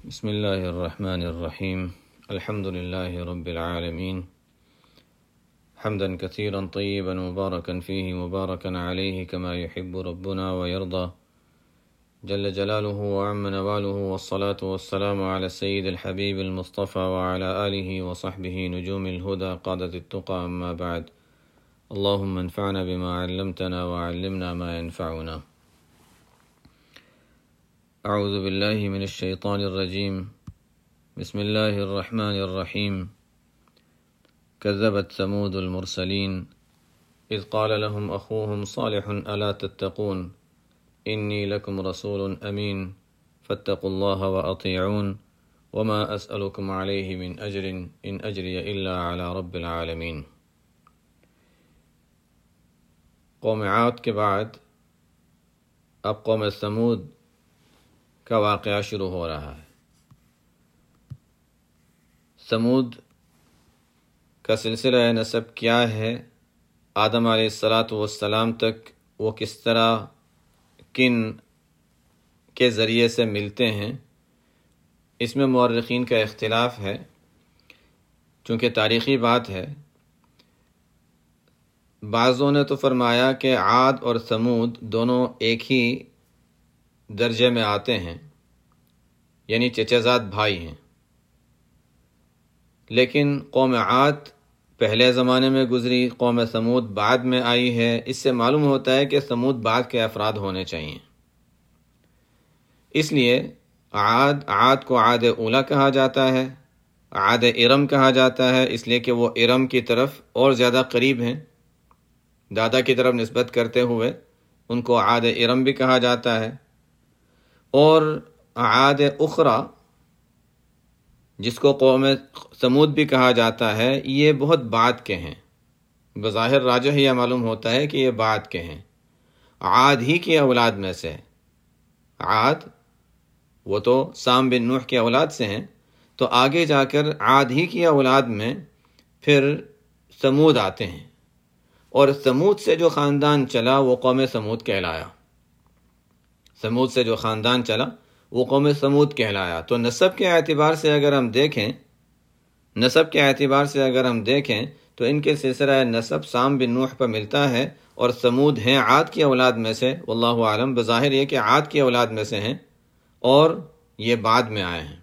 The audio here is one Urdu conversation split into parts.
بسم الله الرحمن الرحيم. الحمد لله رب العالمين، حمدا كثيرا طيبا مباركا فيه مباركا عليه كما يحب ربنا ويرضى جل جلاله وعم نواله، والصلاة والسلام على السيد الحبيب المصطفى وعلى آله وصحبه نجوم الهدى قادة التقى، أما بعد. اللهم انفعنا بما علمتنا وعلمنا ما ينفعنا. اعوذ باللہ من الشیطان الرجیم. بسم اللہ الرحمن الرحیم. كذبت ثمود المرسلین اذ قال لهم اخوهم صالح الا تتقون انی لکم رسول امین فاتقوا اللہ واطیعون وما اسألکم علیہ من اجر ان اجری الا علی رب العالمین. قوم عاد کے بعد اب قوم ثمود کا واقعہ شروع ہو رہا ہے. ثمود کا سلسلہ نسب کیا ہے، آدم علیہ السلام تک وہ کس طرح کن کے ذریعے سے ملتے ہیں، اس میں مورخین کا اختلاف ہے. چونکہ تاریخی بات ہے، بعضوں نے تو فرمایا کہ عاد اور ثمود دونوں ایک ہی درجے میں آتے ہیں، یعنی چچا زاد بھائی ہیں. لیکن قوم عاد پہلے زمانے میں گزری، قوم ثمود بعد میں آئی ہے. اس سے معلوم ہوتا ہے کہ ثمود بعد کے افراد ہونے چاہیے. اس لیے عاد کو عاد اولا کہا جاتا ہے، عاد ارم کہا جاتا ہے، اس لیے کہ وہ ارم کی طرف اور زیادہ قریب ہیں. دادا کی طرف نسبت کرتے ہوئے ان کو عاد ارم بھی کہا جاتا ہے. اور عاد اخرى جس کو قوم ثمود بھی کہا جاتا ہے، یہ بہت بعد کے ہیں. بظاہر راجح یہ معلوم ہوتا ہے کہ یہ بعد کے ہیں، عاد ہی کی اولاد میں سے. عاد وہ تو سام بن نوح کی اولاد سے ہیں، تو آگے جا کر عاد ہی کی اولاد میں پھر ثمود آتے ہیں. اور ثمود سے جو خاندان چلا وہ قوم ثمود کہلایا. ثمود سے جو خاندان چلا وہ قوم ثمود کہلایا. تو نسب کے اعتبار سے اگر ہم دیکھیں تو ان کے سلسلہ نسب سام بن نوح پر ملتا ہے، اور ثمود ہیں عاد کی اولاد میں سے. واللہ عالم، بظاہر یہ کہ عاد کی اولاد میں سے ہیں اور یہ بعد میں آئے ہیں.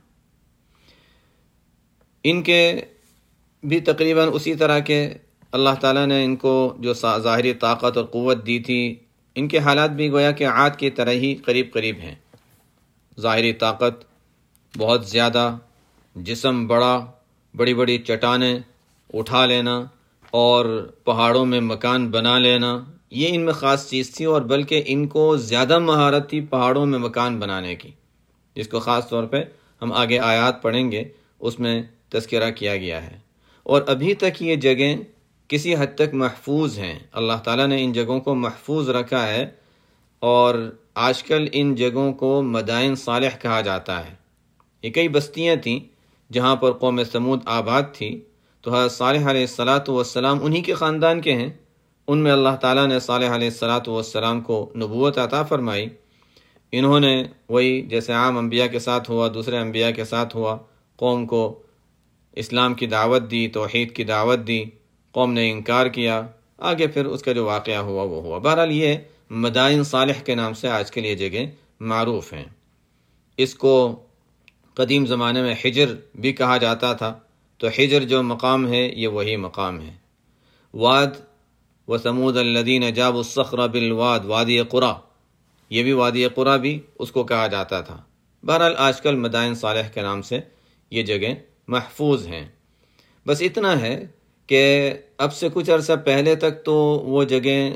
ان کے بھی تقریباً اسی طرح کے اللہ تعالیٰ نے ان کو جو ظاہری طاقت اور قوت دی تھی، ان کے حالات بھی گویا کہ عاد کی طرح ہی قریب ہیں. ظاہری طاقت بہت زیادہ، جسم بڑا، بڑی بڑی چٹانیں اٹھا لینا اور پہاڑوں میں مکان بنا لینا، یہ ان میں خاص چیز تھی. اور بلکہ ان کو زیادہ مہارت تھی پہاڑوں میں مکان بنانے کی، جس کو خاص طور پہ ہم آگے آیات پڑھیں گے، اس میں تذکرہ کیا گیا ہے. اور ابھی تک یہ جگہیں کسی حد تک محفوظ ہیں. اللہ تعالیٰ نے ان جگہوں کو محفوظ رکھا ہے، اور آج کل ان جگہوں کو مدائن صالح کہا جاتا ہے. یہ کئی بستیاں تھیں جہاں پر قوم ثمود آباد تھی، تو حضرت صالح علیہ السلام انہی کے خاندان کے ہیں. ان میں اللہ تعالیٰ نے صالح علیہ السلام کو نبوت عطا فرمائی. انہوں نے وہی جیسے عام انبیاء کے ساتھ ہوا، دوسرے انبیاء کے ساتھ ہوا، قوم کو اسلام کی دعوت دی، توحید کی دعوت دی. قوم نے انکار کیا، آگے پھر اس کا جو واقعہ ہوا وہ ہوا. بہرحال یہ مدائن صالح کے نام سے آج کل یہ جگہ معروف ہیں. اس کو قدیم زمانے میں حجر بھی کہا جاتا تھا. تو حجر جو مقام ہے یہ وہی مقام ہے. واد وثمود الذین جابوا الصخر بالواد، وادی قرا، یہ بھی وادی قرا بھی اس کو کہا جاتا تھا. بہرحال آج کل مدائن صالح کے نام سے یہ جگہ محفوظ ہیں. بس اتنا ہے کہ اب سے کچھ عرصہ پہلے تک تو وہ جگہیں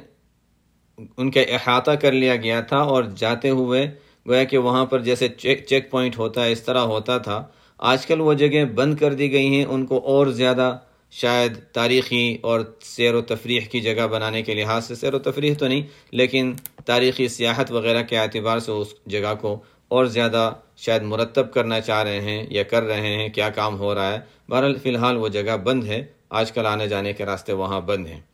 ان کا احاطہ کر لیا گیا تھا، اور جاتے ہوئے گویا کہ وہاں پر جیسے چیک پوائنٹ ہوتا ہے اس طرح ہوتا تھا. آج کل وہ جگہیں بند کر دی گئی ہیں. ان کو اور زیادہ شاید تاریخی اور سیر و تفریح کی جگہ بنانے کے لحاظ سے، سیر و تفریح تو نہیں لیکن تاریخی سیاحت وغیرہ کے اعتبار سے اس جگہ کو اور زیادہ شاید مرتب کرنا چاہ رہے ہیں یا کر رہے ہیں. کیا کام ہو رہا ہے، بہرحال فی الحال وہ جگہ بند ہے. آج کل آنے جانے کے راستے وہاں بند ہیں.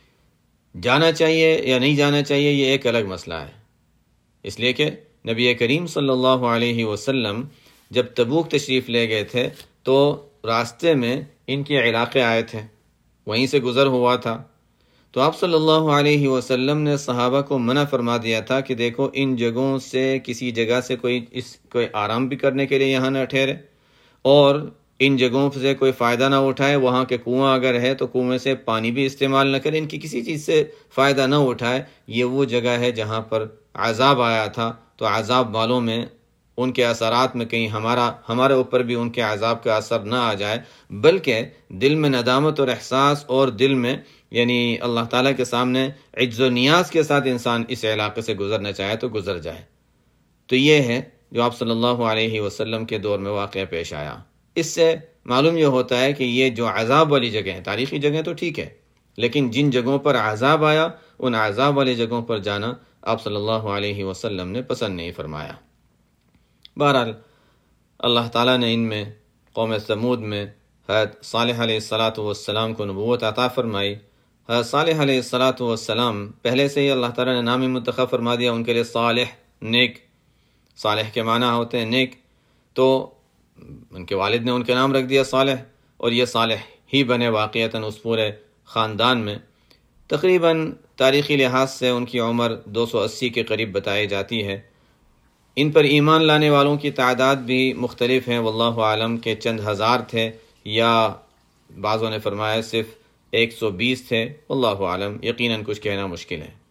جانا چاہیے یا نہیں جانا چاہیے یہ ایک الگ مسئلہ ہے، اس لیے کہ نبی کریم صلی اللہ علیہ وسلم جب تبوک تشریف لے گئے تھے تو راستے میں ان کے علاقے آئے تھے، وہیں سے گزر ہوا تھا، تو آپ صلی اللہ علیہ وسلم نے صحابہ کو منع فرما دیا تھا کہ دیکھو ان جگہوں سے کسی جگہ سے کوئی آرام بھی کرنے کے لیے یہاں نہ ٹھہرے، اور ان جگہوں سے کوئی فائدہ نہ اٹھائے، وہاں کے کنواں اگر ہے تو کنویں سے پانی بھی استعمال نہ کرے، ان کی کسی چیز سے فائدہ نہ اٹھائے۔ یہ وہ جگہ ہے جہاں پر عذاب آیا تھا، تو عذاب والوں میں ان کے اثرات میں کہیں ہمارے اوپر بھی ان کے عذاب کا اثر نہ آ جائے، بلکہ دل میں ندامت اور احساس، اور دل میں یعنی اللہ تعالیٰ کے سامنے عجز و نیاز کے ساتھ انسان اس علاقے سے گزرنا چاہے تو گزر جائے۔ تو یہ ہے جو آپ صلی اللہ علیہ وسلم کے دور میں واقعہ پیش آیا۔ اس سے معلوم یہ ہوتا ہے کہ یہ جو عذاب والی جگہ ہیں، تاریخی جگہیں تو ٹھیک ہے، لیکن جن جگہوں پر عذاب آیا ان عذاب والی جگہوں پر جانا آپ صلی اللہ علیہ وسلم نے پسند نہیں فرمایا۔ بہرحال اللہ تعالیٰ نے ان میں قوم ثمود میں حضرت صالح علیہ السلام کو نبوت عطا فرمائی۔ حضرت صالح علیہ السلام پہلے سے ہی اللہ تعالیٰ نے نام منتخب فرما دیا ان کے لیے، صالح، نیک۔ صالح کے معنی ہوتے ہیں نیک، تو ان کے والد نے ان کے نام رکھ دیا صالح، اور یہ صالح ہی بنے واقعتاً اس پورے خاندان میں۔ تقریباً تاریخی لحاظ سے ان کی عمر 280 کے قریب بتائی جاتی ہے۔ ان پر ایمان لانے والوں کی تعداد بھی مختلف ہیں، واللہ عالم کے چند ہزار تھے، یا بعضوں نے فرمایا صرف 120 تھے، واللہ عالم، یقیناً کچھ کہنا مشکل ہے۔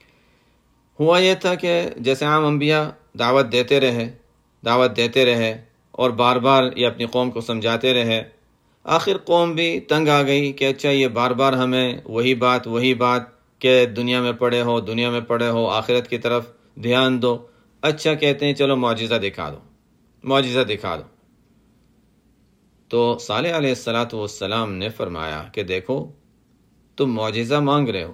ہوا یہ تھا کہ جیسے عام انبیاء دعوت دیتے رہے اور بار بار یہ اپنی قوم کو سمجھاتے رہے، آخر قوم بھی تنگ آ گئی کہ اچھا یہ بار بار ہمیں وہی بات کہ دنیا میں پڑے ہو، آخرت کی طرف دھیان دو، اچھا کہتے ہیں چلو معجزہ دکھا دو۔ تو صالح علیہ السلام نے فرمایا کہ دیکھو تم معجزہ مانگ رہے ہو،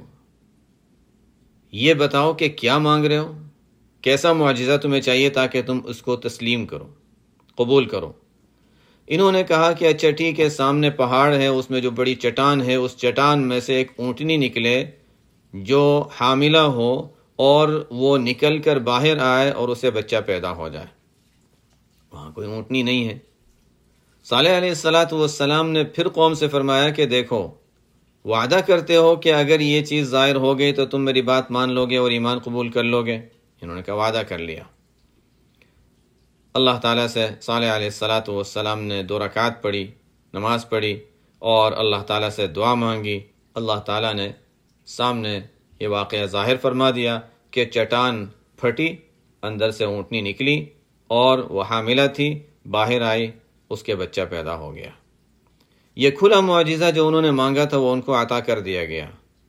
یہ بتاؤ کہ کیا مانگ رہے ہو، کیسا معجزہ تمہیں چاہیے تاکہ تم اس کو تسلیم کرو، قبول کرو۔ انہوں نے کہا کہ اچھا ٹھیک ہے، سامنے پہاڑ ہے، اس میں جو بڑی چٹان ہے، اس چٹان میں سے ایک اونٹنی نکلے جو حاملہ ہو، اور وہ نکل کر باہر آئے اور اسے بچہ پیدا ہو جائے۔ وہاں کوئی اونٹنی نہیں ہے۔ صالح علیہ السلام نے پھر قوم سے فرمایا کہ دیکھو وعدہ کرتے ہو کہ اگر یہ چیز ظاہر ہو گئی تو تم میری بات مان لو گے اور ایمان قبول کر لو گے؟ انہوں نے کہا وعدہ کر لیا۔ اللہ تعالیٰ سے صالح علیہ السلام نے 2 رکعت پڑھی، نماز پڑھی، اور اللہ تعالیٰ سے دعا مانگی۔ اللہ تعالیٰ نے سامنے یہ واقعہ ظاہر فرما دیا کہ چٹان پھٹی، اندر سے اونٹنی نکلی، اور وہ حاملہ تھی، باہر آئی، اس کے بچہ پیدا ہو گیا۔ یہ کھلا معجزہ جو انہوں نے مانگا تھا وہ ان کو عطا کر دیا گیا۔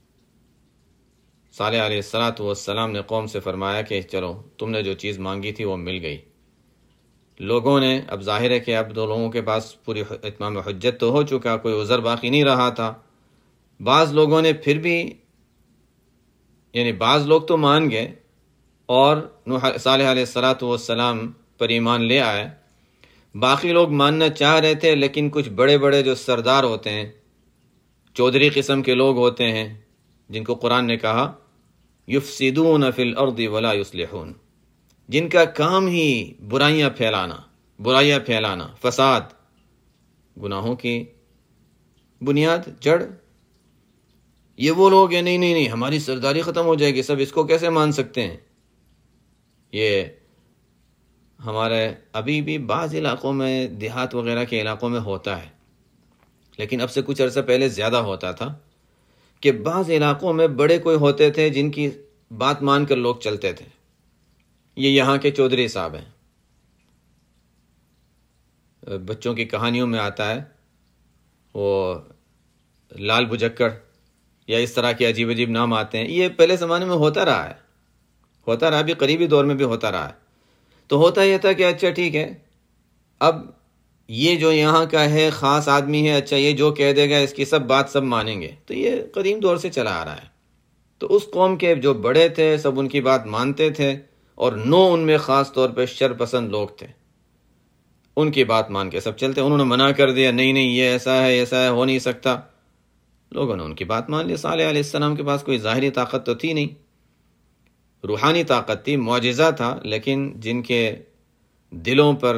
صالح علیہ السلام نے قوم سے فرمایا کہ چلو تم نے جو چیز مانگی تھی وہ مل گئی۔ لوگوں نے، اب ظاہر ہے کہ اب 2 لوگوں کے پاس پوری اتمام حجت تو ہو چکا، کوئی عذر باقی نہیں رہا تھا۔ بعض لوگوں نے پھر بھی، یعنی بعض لوگ تو مان گئے اور صالح علیہ السلام پر ایمان لے آئے، باقی لوگ ماننا چاہ رہے تھے، لیکن کچھ بڑے بڑے جو سردار ہوتے ہیں، چودھری قسم کے لوگ ہوتے ہیں، جن کو قرآن نے کہا یفسدون فی الارض ولا یصلحون، جن کا کام ہی برائیاں پھیلانا، فساد، گناہوں کی بنیاد، جڑ، یہ وہ لوگ ہیں نہیں ہماری سرداری ختم ہو جائے گی، سب اس کو کیسے مان سکتے ہیں۔ یہ ہمارے ابھی بھی بعض علاقوں میں، دیہات وغیرہ کے علاقوں میں ہوتا ہے، لیکن اب سے کچھ عرصہ پہلے زیادہ ہوتا تھا کہ بعض علاقوں میں بڑے کوئی ہوتے تھے جن کی بات مان کر لوگ چلتے تھے۔ یہ یہاں کے چودھری صاحب ہیں، بچوں کی کہانیوں میں آتا ہے، وہ لال بجکڑ یا اس طرح کے عجیب عجیب نام آتے ہیں۔ یہ پہلے زمانے میں ہوتا رہا بھی، قریبی دور میں بھی ہوتا رہا ہے۔ تو ہوتا یہ تھا کہ اچھا ٹھیک ہے، اب یہ جو یہاں کا ہے خاص آدمی ہے، اچھا یہ جو کہہ دے گا اس کی سب مانیں گے۔ تو یہ قدیم دور سے چلا آ رہا ہے۔ تو اس قوم کے جو بڑے تھے سب ان کی بات مانتے تھے، اور 9 ان میں خاص طور پہ شر پسند لوگ تھے، ان کی بات مان کے سب چلتے۔ انہوں نے منع کر دیا، نہیں یہ ایسا ہے، ہو نہیں سکتا۔ لوگوں نے ان کی بات مان لی۔ صالح علیہ السلام کے پاس کوئی ظاہری طاقت تو تھی نہیں، روحانی طاقت تھی، معجزہ تھا، لیکن جن کے دلوں پر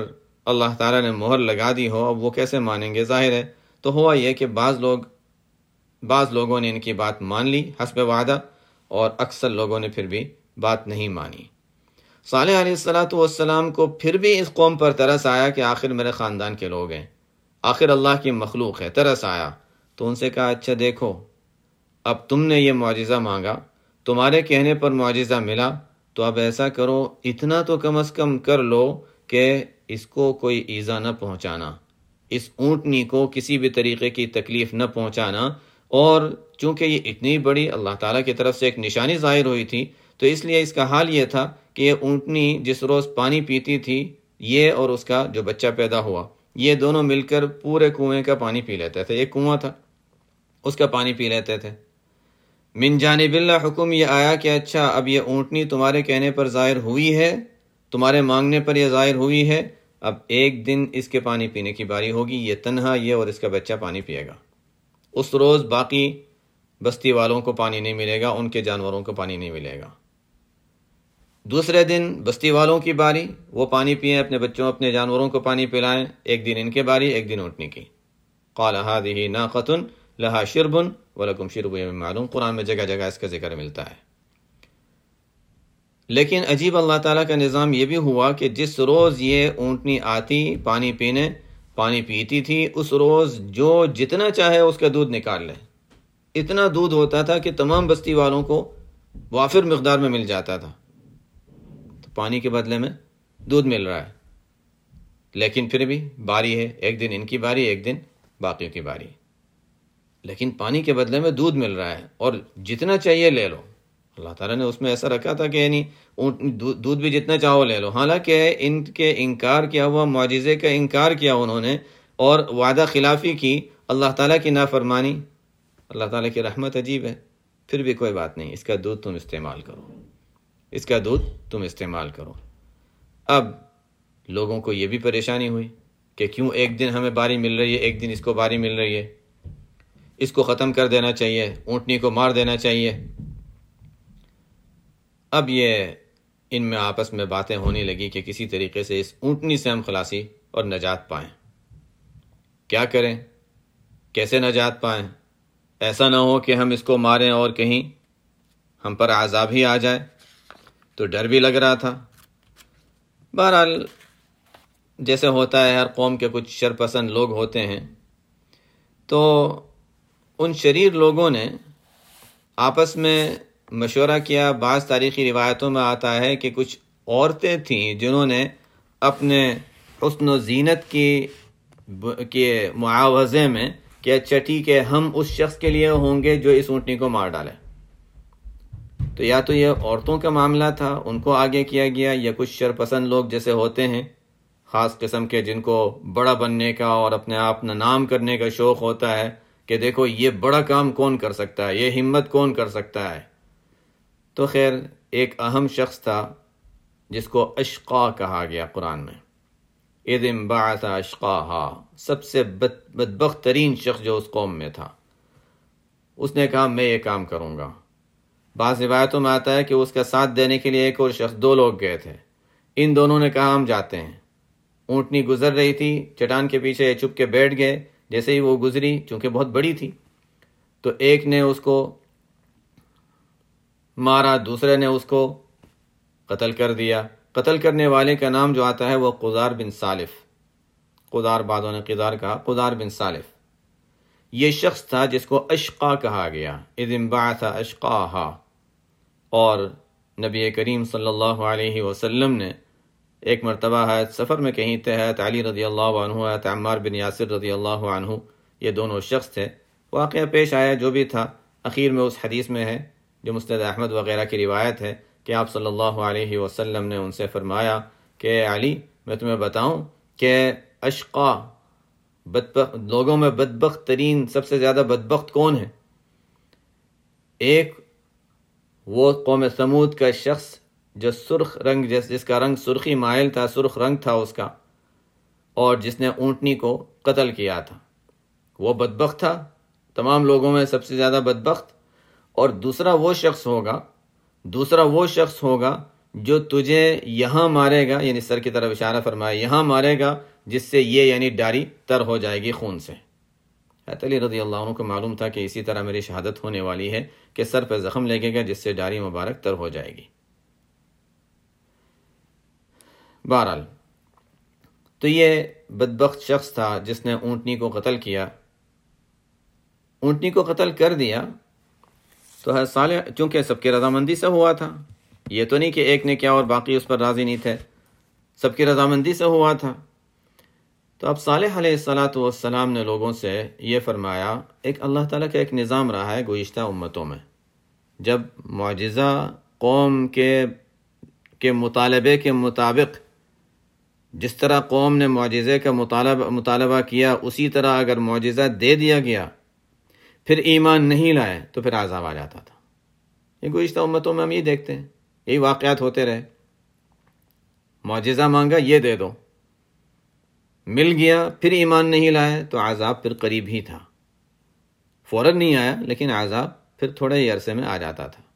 اللہ تعالیٰ نے مہر لگا دی ہو، اب وہ کیسے مانیں گے؟ ظاہر ہے تو ہوا یہ کہ بعض لوگوں نے ان کی بات مان لی حسب وعدہ، اور اکثر لوگوں نے پھر بھی بات نہیں مانی۔ صالح علیہ السلام کو پھر بھی اس قوم پر ترس آیا کہ آخر میرے خاندان کے لوگ ہیں، آخر اللہ کی مخلوق ہے، ترس آیا۔ تو ان سے کہا اچھا دیکھو، اب تم نے یہ معجزہ مانگا، تمہارے کہنے پر معجزہ ملا، تو اب ایسا کرو، اتنا تو کم از کم کر لو کہ اس کو کوئی ایذا نہ پہنچانا، اس اونٹنی کو کسی بھی طریقے کی تکلیف نہ پہنچانا۔ اور چونکہ یہ اتنی بڑی اللہ تعالیٰ کی طرف سے ایک نشانی ظاہر ہوئی تھی، تو اس لیے اس کا حال یہ تھا کہ یہ اونٹنی جس روز پانی پیتی تھی، یہ اور اس کا جو بچہ پیدا ہوا، یہ دونوں مل کر پورے کنویں کا پانی پی لیتے تھے، ایک کنواں تھا اس کا پانی پی لیتے تھے۔ من جانب اللہ حکم یہ آیا کہ اچھا اب یہ اونٹنی تمہارے کہنے پر ظاہر ہوئی ہے، تمہارے مانگنے پر یہ ظاہر ہوئی ہے، اب ایک دن اس کے پانی پینے کی باری ہوگی، یہ تنہا، یہ اور اس کا بچہ پانی پیے گا۔ اس روز باقی بستی والوں کو پانی نہیں ملے گا، ان کے جانوروں کو پانی نہیں ملے گا۔ دوسرے دن بستی والوں کی باری، وہ پانی پئیں، اپنے بچوں اپنے جانوروں کو پانی پلائیں، ایک دن ان کے باری، ایک دن اونٹنی کی۔ قال هذه ناقۃ لها شرب ولکم شرب یوم معلوم، قرآن میں جگہ جگہ اس کا ذکر ملتا ہے۔ لیکن عجیب اللہ تعالیٰ کا نظام یہ بھی ہوا کہ جس روز یہ اونٹنی آتی پانی پینے، پانی پیتی تھی، اس روز جو جتنا چاہے اس کا دودھ نکال لے، اتنا دودھ ہوتا تھا کہ تمام بستی والوں کو وافر مقدار میں مل جاتا تھا۔ تو پانی کے بدلے میں دودھ مل رہا ہے، لیکن پھر بھی باری ہے، ایک دن ان کی باری، ایک دن باقیوں کی باری، لیکن پانی کے بدلے میں دودھ مل رہا ہے، اور جتنا چاہیے لے لو۔ اللہ تعالیٰ نے اس میں ایسا رکھا تھا کہ یعنی دودھ بھی جتنا چاہو لے لو، حالانکہ ان کے انکار کیا ہوا، معجزے کا انکار کیا انہوں نے، اور وعدہ خلافی کی، اللہ تعالیٰ کی نافرمانی۔ اللہ تعالیٰ کی رحمت عجیب ہے، پھر بھی کوئی بات نہیں، اس کا دودھ تم استعمال کرو، اس کا دودھ تم استعمال کرو۔ اب لوگوں کو یہ بھی پریشانی ہوئی کہ کیوں ایک دن ہمیں باری مل رہی ہے، ایک دن اس کو باری مل رہی ہے، اس کو ختم کر دینا چاہیے، اونٹنی کو مار دینا چاہیے۔ اب یہ ان میں آپس میں باتیں ہونے لگی کہ کسی طریقے سے اس اونٹنی سے ہم خلاصی اور نجات پائیں، کیا کریں، کیسے نجات پائیں، ایسا نہ ہو کہ ہم اس کو ماریں اور کہیں ہم پر عذاب ہی آ جائے۔ تو ڈر بھی لگ رہا تھا۔ بہرحال جیسے ہوتا ہے، ہر قوم کے کچھ شرپسند لوگ ہوتے ہیں، تو ان شریر لوگوں نے آپس میں مشورہ کیا۔ بعض تاریخی روایتوں میں آتا ہے کہ کچھ عورتیں تھیں جنہوں نے اپنے حسن و زینت کے معاوضے میں کہ اچھا ٹھیک ہے، ہم اس شخص کے لیے ہوں گے جو اس اونٹنی کو مار ڈالے۔ تو یا تو یہ عورتوں کا معاملہ تھا، ان کو آگے کیا گیا، یا کچھ شرپسند لوگ جیسے ہوتے ہیں خاص قسم کے، جن کو بڑا بننے کا اور اپنے آپ نام کرنے کا شوق ہوتا ہے کہ دیکھو یہ بڑا کام کون کر سکتا ہے، یہ ہمت کون کر سکتا ہے۔ تو خیر ایک اہم شخص تھا جس کو اشقا کہا گیا قرآن میں، اذ انبعث اشقاہا، سب سے بدبخت ترین شخص جو اس قوم میں تھا، اس نے کہا میں یہ کام کروں گا۔ بعض روایتوں میں آتا ہے کہ اس کا ساتھ دینے کے لیے ایک اور شخص، دو لوگ گئے تھے، ان دونوں نے کہا ہم جاتے ہیں۔ اونٹنی گزر رہی تھی، چٹان کے پیچھے چھپ کے بیٹھ گئے، جیسے ہی وہ گزری، چونکہ بہت بڑی تھی، تو ایک نے اس کو مارا، دوسرے نے اس کو قتل کر دیا۔ قتل کرنے والے کا نام جو آتا ہے وہ قدار بن سالف، قدار، بعضوں نے قدار کہا، قدار بن سالف یہ شخص تھا جس کو اشقا کہا گیا، اذ انبعث اشقاہا۔ اور نبی کریم صلی اللہ علیہ وسلم نے ایک مرتبہ حضرت سفر میں کہیں تھے، حضرت علی رضی اللہ عنہ، حضرت عمار بن یاسر رضی اللہ عنہ، یہ دونوں شخص تھے، واقعہ پیش آیا جو بھی تھا، اخیر میں اس حدیث میں ہے جو مسند احمد وغیرہ کی روایت ہے کہ آپ صلی اللہ علیہ وسلم نے ان سے فرمایا کہ علی میں تمہیں بتاؤں کہ اشقا، لوگوں میں بدبخت ترین، سب سے زیادہ بدبخت کون ہے؟ ایک وہ قوم ثمود کا شخص جو سرخ رنگ، جس کا رنگ سرخی مائل تھا، سرخ رنگ تھا اس کا، اور جس نے اونٹنی کو قتل کیا تھا، وہ بدبخت تھا، تمام لوگوں میں سب سے زیادہ بدبخت۔ اور دوسرا وہ شخص ہوگا جو تجھے یہاں مارے گا، یعنی سر کی طرف اشارہ فرمایا، یہاں مارے گا جس سے یہ یعنی ڈاری تر ہو جائے گی خون سے۔ حضرت علی رضی اللہ عنہ کو معلوم تھا کہ اسی طرح میری شہادت ہونے والی ہے کہ سر پہ زخم لگے گا جس سے ڈاری مبارک تر ہو جائے گی۔ بہرحال تو یہ بدبخت شخص تھا جس نے اونٹنی کو قتل کیا۔ اونٹنی کو قتل کر دیا تو حضرت صالح چونکہ سب کی رضامندی سے ہوا تھا، یہ تو نہیں کہ ایک نے کیا اور باقی اس پر راضی نہیں تھے، سب کی رضامندی سے ہوا تھا۔ تو اب صالح علیہ السلام نے لوگوں سے یہ فرمایا، ایک اللہ تعالیٰ کا ایک نظام رہا ہے گزشتہ امتوں میں، جب معجزہ قوم کے مطالبے کے مطابق جس طرح قوم نے معجزے کا مطالبہ کیا اسی طرح اگر معجزہ دے دیا گیا پھر ایمان نہیں لائے تو پھر عذاب آ جاتا تھا۔ یہ گزشتہ امتوں میں ہم یہ دیکھتے ہیں، یہی واقعات ہوتے رہے۔ معجزہ مانگا، یہ دے دو، مل گیا، پھر ایمان نہیں لائے تو عذاب پھر قریب ہی تھا، فوراً نہیں آیا لیکن عذاب پھر تھوڑے ہی عرصے میں آ جاتا تھا۔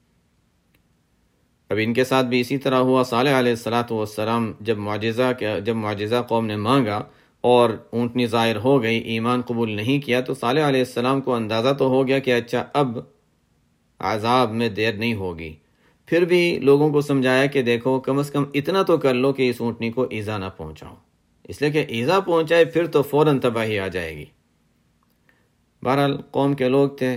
اب ان کے ساتھ بھی اسی طرح ہوا۔ صالح علیہ السلام جب معجزہ قوم نے مانگا اور اونٹنی ظاہر ہو گئی، ایمان قبول نہیں کیا، تو صالح علیہ السلام کو اندازہ تو ہو گیا کہ اچھا اب عذاب میں دیر نہیں ہوگی۔ پھر بھی لوگوں کو سمجھایا کہ دیکھو کم از کم اتنا تو کر لو کہ اس اونٹنی کو ایذا نہ پہنچاؤ، اس لیے کہ ایذا پہنچائے پھر تو فوراً تباہی آ جائے گی۔ بہرحال قوم کے لوگ تھے،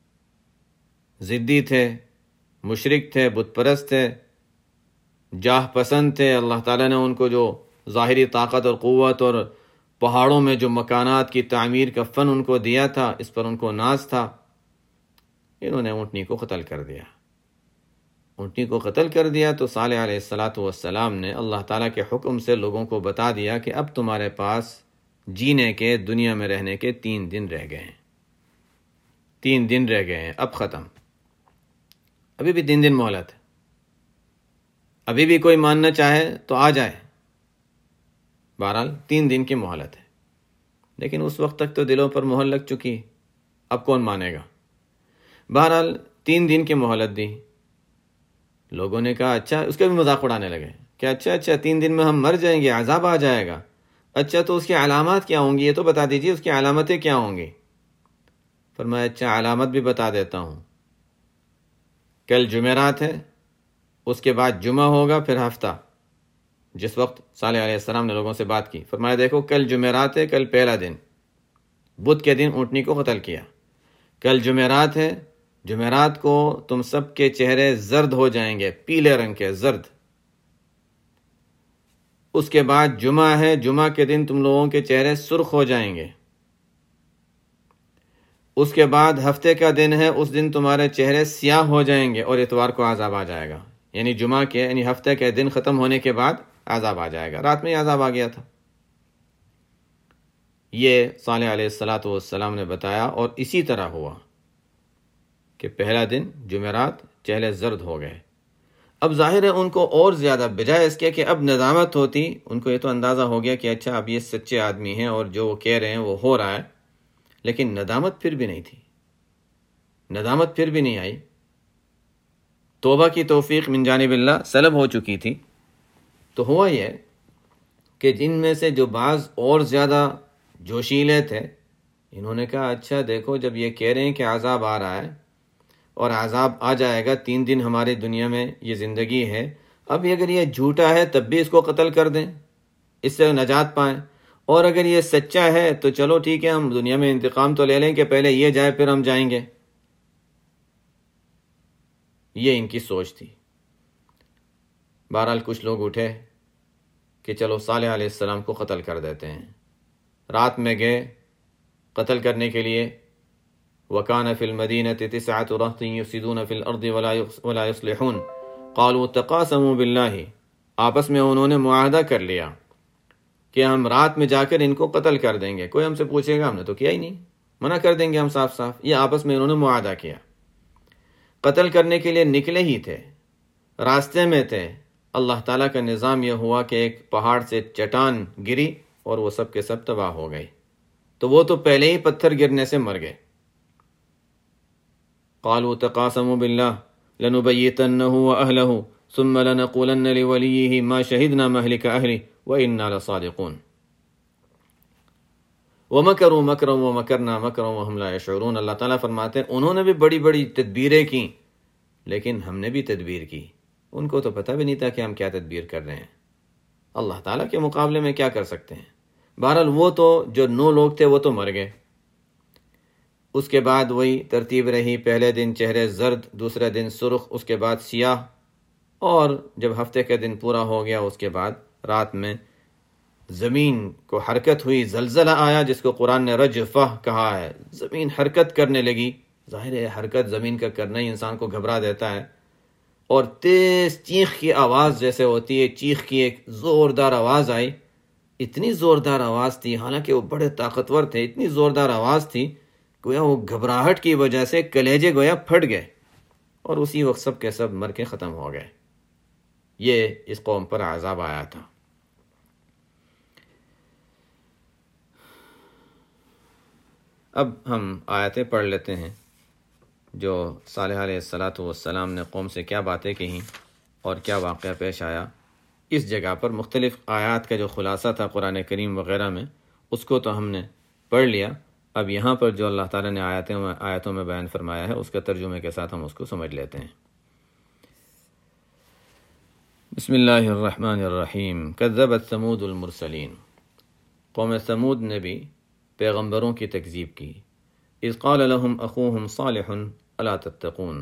ضدی تھے، مشرک تھے، بت پرست تھے، جاہ پسند تھے۔ اللہ تعالیٰ نے ان کو جو ظاہری طاقت اور قوت اور پہاڑوں میں جو مکانات کی تعمیر کا فن ان کو دیا تھا، اس پر ان کو ناز تھا۔ انہوں نے اونٹنی کو قتل کر دیا۔ اونٹنی کو قتل کر دیا تو صالح علیہ السلام نے اللہ تعالیٰ کے حکم سے لوگوں کو بتا دیا کہ اب تمہارے پاس جینے کے، دنیا میں رہنے کے 3 دن رہ گئے ہیں، 3 دن رہ گئے ہیں، اب ختم۔ ابھی بھی 3 دن مہلت ہے، ابھی بھی کوئی ماننا چاہے تو آ جائے۔ بہرحال 3 دن کی مہلت ہے، لیکن اس وقت تک تو دلوں پر مہر لگ چکی، اب کون مانے گا۔ بہرحال 3 دن کی مہلت دی۔ لوگوں نے کہا اچھا، اس کا بھی مذاق اڑانے لگے کہ اچھا 3 دن میں ہم مر جائیں گے، عذاب آ جائے گا، اچھا تو اس کی علامات کیا ہوں گی، یہ تو بتا دیجیے اس کی علامتیں کیا ہوں گی۔ فرمایا اچھا علامت بھی بتا دیتا ہوں، کل جمعرات ہے، اس کے بعد جمعہ ہوگا، پھر ہفتہ۔ جس وقت صالح علیہ السلام نے لوگوں سے بات کی، فرمایا دیکھو کل جمعرات ہے، کل پہلا دن، بدھ کے دن اونٹنی کو قتل کیا، کل جمعرات ہے، جمعرات کو تم سب کے چہرے زرد ہو جائیں گے، پیلے رنگ کے زرد۔ اس کے بعد جمعہ ہے، جمعہ کے دن تم لوگوں کے چہرے سرخ ہو جائیں گے۔ اس کے بعد ہفتے کا دن ہے، اس دن تمہارے چہرے سیاہ ہو جائیں گے اور اتوار کو عذاب آ جائے گا، یعنی جمعہ کے یعنی ہفتے کے دن ختم ہونے کے بعد عذاب آ جائے گا۔ رات میں ہی عذاب آ گیا تھا۔ یہ صالح علیہ السلام نے بتایا اور اسی طرح ہوا کہ پہلا دن جمعرات چہرے زرد ہو گئے۔ اب ظاہر ہے ان کو اور زیادہ، بجائے اس کے کہ اب ندامت ہوتی، ان کو یہ تو اندازہ ہو گیا کہ اچھا اب یہ سچے آدمی ہیں اور جو وہ کہہ رہے ہیں وہ ہو رہا ہے، لیکن ندامت پھر بھی نہیں تھی، ندامت پھر بھی نہیں آئی۔ توبہ کی توفیق من جانب اللہ سلب ہو چکی تھی۔ تو ہوا یہ کہ جن میں سے جو بعض اور زیادہ جوشیلے تھے، انہوں نے کہا اچھا دیکھو جب یہ کہہ رہے ہیں کہ عذاب آ رہا ہے اور عذاب آ جائے گا، 3 دن ہماری دنیا میں یہ زندگی ہے، اب اگر یہ جھوٹا ہے تب بھی اس کو قتل کر دیں، اس سے نجات پائیں، اور اگر یہ سچا ہے تو چلو ٹھیک ہے ہم دنیا میں انتقام تو لے لیں کہ پہلے یہ جائے پھر ہم جائیں گے۔ یہ ان کی سوچ تھی۔ بہرحال کچھ لوگ اٹھے کہ چلو صالح علیہ السلام کو قتل کر دیتے ہیں۔ رات میں گئے قتل کرنے کے لیے۔ وَكَانَ فِي الْمَدِينَةِ 9 رَهْطٍ يُفْسِدُونَ فِي الْأَرْضِ وَلَا يُصْلِحُونَ قَالُوا تَقَاسَمُوا بِاللَّهِ، آپس میں انہوں نے معاہدہ کر لیا کہ ہم رات میں جا کر ان کو قتل کر دیں گے، کوئی ہم سے پوچھے گا ہم نے تو کیا ہی نہیں، منع کر دیں گے ہم صاف صاف۔ یہ آپس میں انہوں نے معاہدہ کیا، قتل کرنے کے لیے نکلے ہی تھے، راستے میں تھے، اللہ تعالیٰ کا نظام یہ ہوا کہ ایک پہاڑ سے چٹان گری اور وہ سب کے سب تباہ ہو گئے، تو وہ تو پہلے ہی پتھر گرنے سے مر گئے۔ قالوا تقاسموا باللہ لنبیتنہ وأہلہ ثم لنقولن لوليه ما شهدنا مهلك أهله وإنا لصادقون ومكروا مكرا ومكرنا مكرا وهم لا يشعرون۔ اللہ تعالیٰ فرماتے ہیں انہوں نے بھی بڑی بڑی تدبیریں کی، لیکن ہم نے بھی تدبیر کی، ان کو تو پتہ بھی نہیں تھا کہ ہم کیا تدبیر کر رہے ہیں۔ اللہ تعالیٰ کے مقابلے میں کیا کر سکتے ہیں؟ بہرحال وہ تو جو 9 لوگ تھے وہ تو مر گئے۔ اس کے بعد وہی ترتیب رہی، پہلے دن چہرے زرد، دوسرے دن سرخ، اس کے بعد سیاہ، اور جب ہفتے کا دن پورا ہو گیا اس کے بعد رات میں زمین کو حرکت ہوئی، زلزلہ آیا جس کو قرآن نے رجفہ کہا ہے، زمین حرکت کرنے لگی۔ ظاہر ہے حرکت زمین کا کرنا ہی انسان کو گھبرا دیتا ہے، اور تیز چیخ کی آواز جیسے ہوتی ہے، چیخ کی ایک زوردار آواز آئی، اتنی زوردار آواز تھی، حالانکہ وہ بڑے طاقتور تھے، اتنی زوردار آواز تھی گویا وہ گھبراہٹ کی وجہ سے کلیجے گویا پھٹ گئے، اور اسی وقت سب کے سب مر کے ختم ہو گئے۔ یہ اس قوم پر عذاب آیا تھا۔ اب ہم آیتیں پڑھ لیتے ہیں جو صالح علیہ السلام نے قوم سے کیا باتیں کہیں اور کیا واقعہ پیش آیا۔ اس جگہ پر مختلف آیات کا جو خلاصہ تھا قرآن کریم وغیرہ میں، اس کو تو ہم نے پڑھ لیا۔ اب یہاں پر جو اللہ تعالیٰ نے آیتوں میں بیان فرمایا ہے اس کا ترجمے کے ساتھ ہم اس کو سمجھ لیتے ہیں۔ بسم اللہ الرحمن الرحیم۔ کذبت ثمود المرسلین، قوم ثمود نے بھی پیغمبروں کی تکذیب کی۔ اذ قال لهم اخوهم صالح الا تتقون،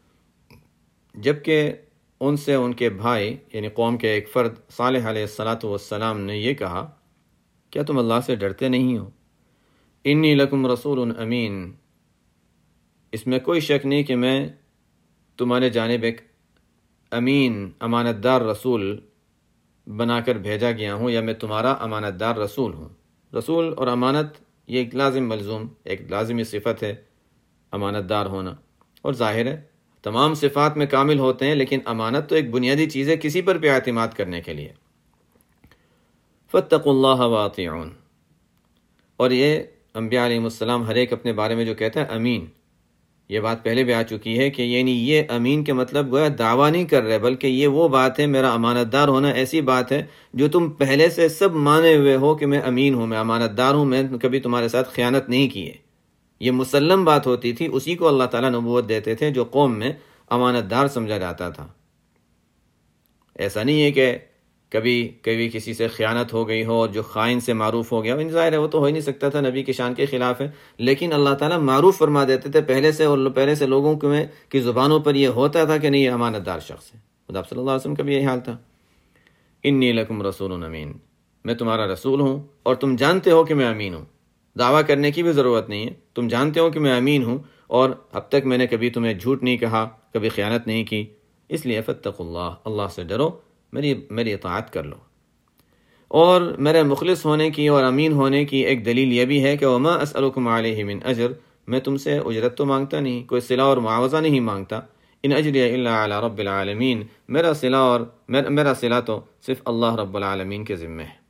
جبکہ ان سے ان کے بھائی یعنی قوم کے ایک فرد صالح علیہ السلام نے یہ کہا، کیا تم اللہ سے ڈرتے نہیں ہو؟ انی لکم رسول امین، اس میں کوئی شک نہیں کہ میں تمہارے جانب ایک امین امانت دار رسول بنا کر بھیجا گیا ہوں، یا میں تمہارا امانت دار رسول ہوں۔ رسول اور امانت یہ ایک لازم ملزوم، ایک لازمی صفت ہے امانت دار ہونا، اور ظاہر ہے تمام صفات میں کامل ہوتے ہیں، لیکن امانت تو ایک بنیادی چیز ہے کسی پر بھی اعتماد کرنے کے لیے۔ فاتقوا اللہ واطیعون، اور یہ انبیاء علیہ السلام ہر ایک اپنے بارے میں جو کہتا ہے امین، یہ بات پہلے بھی آ چکی ہے کہ یعنی یہ امین کے مطلب گویا دعویٰ نہیں کر رہے، بلکہ یہ وہ بات ہے، میرا امانت دار ہونا ایسی بات ہے جو تم پہلے سے سب مانے ہوئے ہو کہ میں امین ہوں، میں امانت دار ہوں، میں کبھی تمہارے ساتھ خیانت نہیں کی ہے۔ یہ مسلم بات ہوتی تھی، اسی کو اللہ تعالیٰ نبوت دیتے تھے جو قوم میں امانت دار سمجھا جاتا تھا۔ ایسا نہیں ہے کہ کبھی کسی سے خیانت ہو گئی ہو اور جو خائن سے معروف ہو گیا، ظاہر ہے وہ تو ہو ہی نہیں سکتا تھا، نبی کی شان کے خلاف ہے، لیکن اللہ تعالیٰ معروف فرما دیتے تھے پہلے سے، اور پہلے سے لوگوں کی زبانوں پر یہ ہوتا تھا کہ نہیں یہ امانت دار شخص ہے۔ خدا صلی اللہ علیہ وسلم کا بھی یہی حال تھا، انی لکم رسول امین، میں تمہارا رسول ہوں اور تم جانتے ہو کہ میں امین ہوں، دعویٰ کرنے کی بھی ضرورت نہیں ہے، تم جانتے ہو کہ میں امین ہوں، اور اب تک میں نے کبھی تمہیں جھوٹ نہیں کہا، کبھی خیانت نہیں کی، اس لیے فاتقوا اللہ، اللہ سے ڈرو، میری اطاعت کر لو۔ اور میرے مخلص ہونے کی اور امین ہونے کی ایک دلیل یہ بھی ہے کہ وما اسألکم علیہ من اجر، میں تم سے اجرت تو مانگتا نہیں، کوئی صلہ اور معاوضہ نہیں مانگتا، ان اجری الا علی رب العالمین، میرا صلہ تو صرف اللہ رب العالمین کے ذمہ ہے۔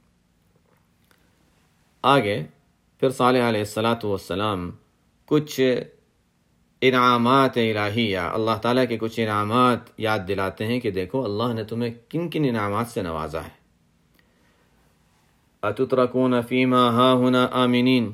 آگے پھر صالح علیہ السلام کچھ انعامات الہیہ، اللہ تعالیٰ کے کچھ انعامات یاد دلاتے ہیں کہ دیکھو اللہ نے تمہیں کن کن انعامات سے نوازا ہے۔ اتترکون فیما ہاہنا آمنین،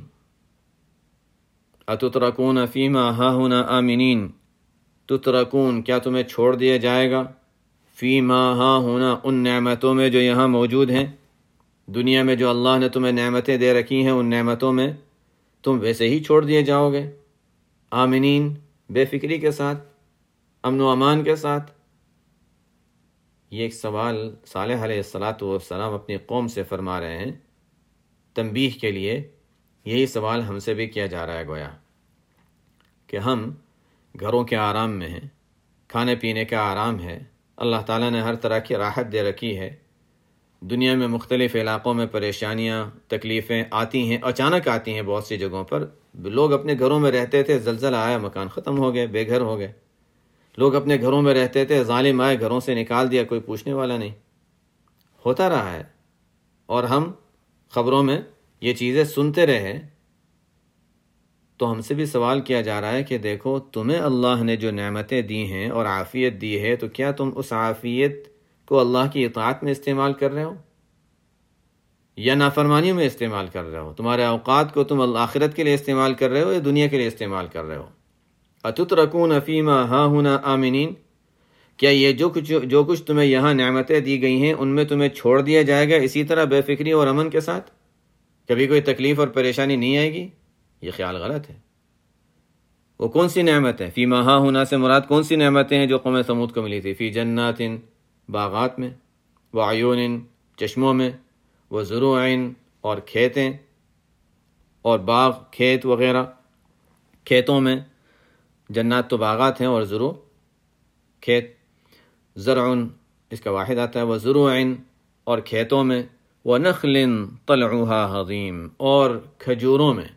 اتترکون فیما ہاہنا آمنین، تترکون کیا تمہیں چھوڑ دیا جائے گا، فیما ہاہنا ان نعمتوں میں جو یہاں موجود ہیں، دنیا میں جو اللہ نے تمہیں نعمتیں دے رکھی ہیں ان نعمتوں میں تم ویسے ہی چھوڑ دیے جاؤ گے، آمنین بے فکری کے ساتھ، امن و امان کے ساتھ۔ یہ ایک سوال صالح علیہ السلام اپنی قوم سے فرما رہے ہیں تنبیہ کے لیے، یہی سوال ہم سے بھی کیا جا رہا ہے گویا کہ ہم گھروں کے آرام میں ہیں، کھانے پینے کا آرام ہے، اللہ تعالیٰ نے ہر طرح کی راحت دے رکھی ہے، دنیا میں مختلف علاقوں میں پریشانیاں تکلیفیں آتی ہیں، اچانک آتی ہیں، بہت سی جگہوں پر لوگ اپنے گھروں میں رہتے تھے، زلزلہ آیا مکان ختم ہو گئے، بے گھر ہو گئے، لوگ اپنے گھروں میں رہتے تھے، ظالم آئے گھروں سے نکال دیا، کوئی پوچھنے والا نہیں، ہوتا رہا ہے، اور ہم خبروں میں یہ چیزیں سنتے رہے، تو ہم سے بھی سوال کیا جا رہا ہے کہ دیکھو تمہیں اللہ نے جو نعمتیں دی ہیں اور عافیت دی ہے، تو کیا تم اس عافیت کو اللہ کی اطاعت میں استعمال کر رہے ہو یا نافرمانی میں استعمال کر رہے ہو؟ تمہارے اوقات کو تم آخرت کے لیے استعمال کر رہے ہو یا دنیا کے لیے استعمال کر رہے ہو؟ اتترکون فیما ہاہنا آمنین، کیا یہ جو کچھ تمہیں یہاں نعمتیں دی گئی ہیں ان میں تمہیں چھوڑ دیا جائے گا اسی طرح بے فکری اور امن کے ساتھ؟ کبھی کوئی تکلیف اور پریشانی نہیں آئے گی؟ یہ خیال غلط ہے۔ وہ کون سی نعمت ہے؟ فیما ہاہنا سے مراد کون سی نعمتیں ہیں جو قوم ثمود کو ملی تھی؟ فی جنات، باغات میں، وعیون، چشموں میں، وزروع، اور کھیتیں اور باغ کھیت وغیرہ، کھیتوں میں، جنات تو باغات ہیں اور زروع کھیت، زرع اس کا واحد آتا ہے، وزروع اور کھیتوں میں، ونخل طلعها ہضیم اور کھجوروں میں،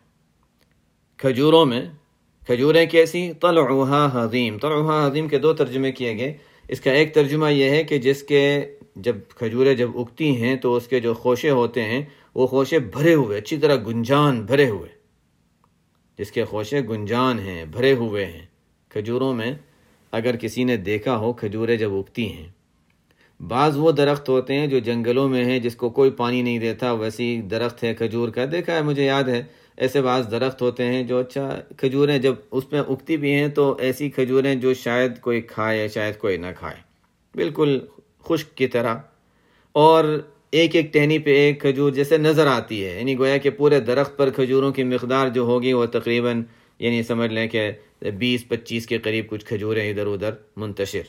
کھجوریں کیسی؟ طلعها ہضیم، طلعها ہضیم کے دو ترجمے کیے گئے۔ اس کا ایک ترجمہ یہ ہے کہ جس کے جب کھجوریں جب اگتی ہیں تو اس کے جو خوشے ہوتے ہیں وہ خوشے بھرے ہوئے، اچھی طرح گنجان بھرے ہوئے، جس کے خوشے گنجان ہیں، بھرے ہوئے ہیں۔ کھجوروں میں اگر کسی نے دیکھا ہو کھجوریں جب اگتی ہیں، بعض وہ درخت ہوتے ہیں جو جنگلوں میں ہیں جس کو کوئی پانی نہیں دیتا، ویسی درخت ہے کھجور کا، دیکھا ہے مجھے یاد ہے، ایسے بعض درخت ہوتے ہیں جو اچھا کھجوریں جب اس میں اگتی بھی ہیں تو ایسی کھجوریں جو شاید کوئی کھائے شاید کوئی نہ کھائے، بالکل خشک کی طرح، اور ایک ایک ٹہنی پہ ایک کھجور جیسے نظر آتی ہے، یعنی گویا کہ پورے درخت پر کھجوروں کی مقدار جو ہوگی وہ تقریباً یعنی سمجھ لیں کہ 20-25 کے قریب کچھ کھجوریں ادھر ادھر منتشر۔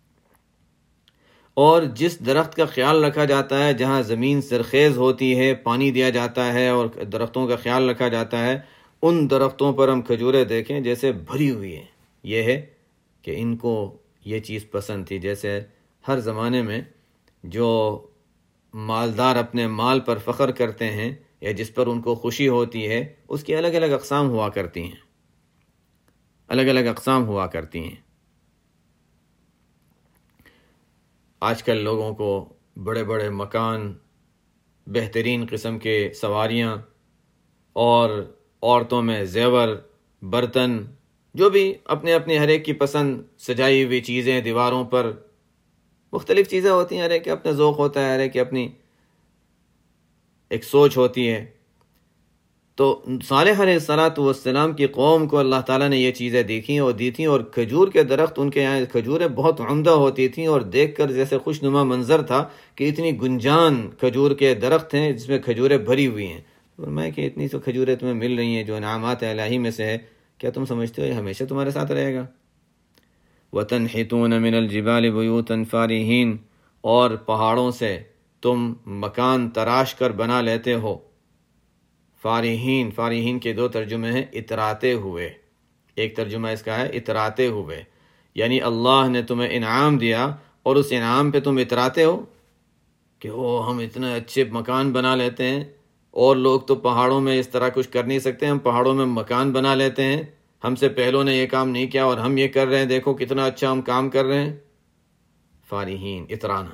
اور جس درخت کا خیال رکھا جاتا ہے، جہاں زمین زرخیز ہوتی ہے، پانی دیا جاتا ہے اور درختوں کا خیال رکھا جاتا ہے، ان درختوں پر ہم کھجوریں دیکھیں جیسے بھری ہوئی ہیں۔ یہ ہے کہ ان کو یہ چیز پسند تھی، جیسے ہر زمانے میں جو مالدار اپنے مال پر فخر کرتے ہیں یا جس پر ان کو خوشی ہوتی ہے، اس کی الگ الگ اقسام ہوا کرتی ہیں، الگ الگ اقسام ہوا کرتی ہیں۔ آج کل لوگوں کو بڑے بڑے مکان، بہترین قسم کے سواریاں اور عورتوں میں زیور، برتن، جو بھی اپنے اپنے ہر ایک کی پسند، سجائی ہوئی چیزیں دیواروں پر، مختلف چیزیں ہوتی ہیں، ہر ایک کا اپنا ذوق ہوتا ہے، ہر ایک کی اپنی ایک سوچ ہوتی ہے۔ تو صالح علیہ السلام کی قوم کو اللہ تعالیٰ نے یہ چیزیں دی تھیں اور کھجور کے درخت ان کے یہاں کھجوریں بہت عمدہ ہوتی تھیں اور دیکھ کر جیسے خوشنما منظر تھا کہ اتنی گنجان کھجور کے درخت ہیں جس میں کھجوریں بھری ہوئی ہیں۔ فرمایا کہ اتنی تو کھجوریں تمہیں مل رہی ہیں جو انعامات الہی میں سے ہے، کیا تم سمجھتے ہو یہ ہمیشہ تمہارے ساتھ رہے گا؟ وَتَنْحِتُونَ مِنَ الْجِبَالِ بُيُوتًا فَارِحِينَ، اور پہاڑوں سے تم مکان تراش کر بنا لیتے ہو۔ فارحین، فارحین کے دو ترجمے ہیں، اتراتے ہوئے، ایک ترجمہ اس کا ہے اتراتے ہوئے، یعنی اللہ نے تمہیں انعام دیا اور اس انعام پہ تم اتراتے ہو کہ ہم اتنے اچھے مکان بنا لیتے ہیں، اور لوگ تو پہاڑوں میں اس طرح کچھ کر نہیں سکتے، ہم پہاڑوں میں مکان بنا لیتے ہیں، ہم سے پہلوں نے یہ کام نہیں کیا اور ہم یہ کر رہے ہیں، دیکھو کتنا اچھا ہم کام کر رہے ہیں۔ فارحین، اترانا۔